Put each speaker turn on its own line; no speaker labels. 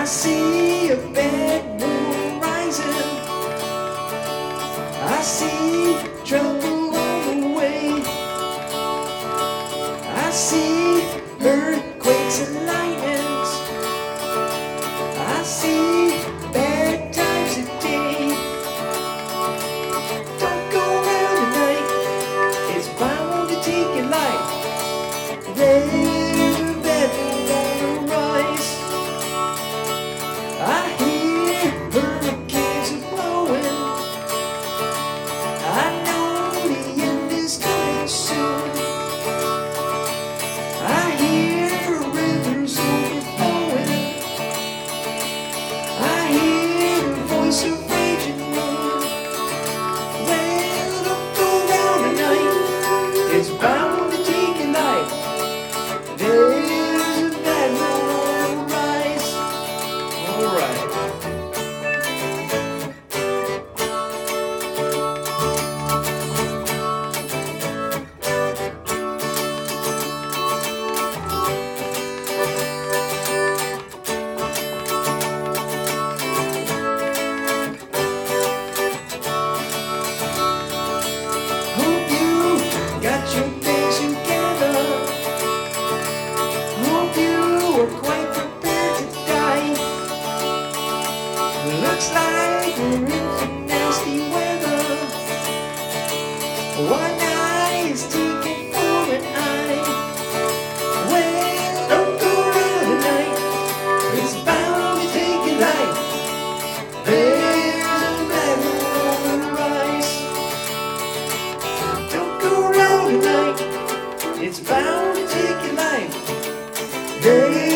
see a bad moon rising. I see trouble on the way. I see earthquakes and lightnings. I see bad times today. Don't go around tonight, it's bound to take your life. There's a bad moon on the rise. I hear hurricanes are blowing. I know the end is coming soon. I hear rivers overflowing. I hear the voice of raging moon. Well, don't go round tonight, it's bound to take your life. There's a bad moon on the rise. Alright. Hope you got your things together. Hope you are quite prepared to die. Looks like we're in for nasty weather. One eye is taken for an eye. Well, don't go around tonight, it's bound to take your life. There's a bad moon on the rise. Don't go around tonight, it's bound to take your life.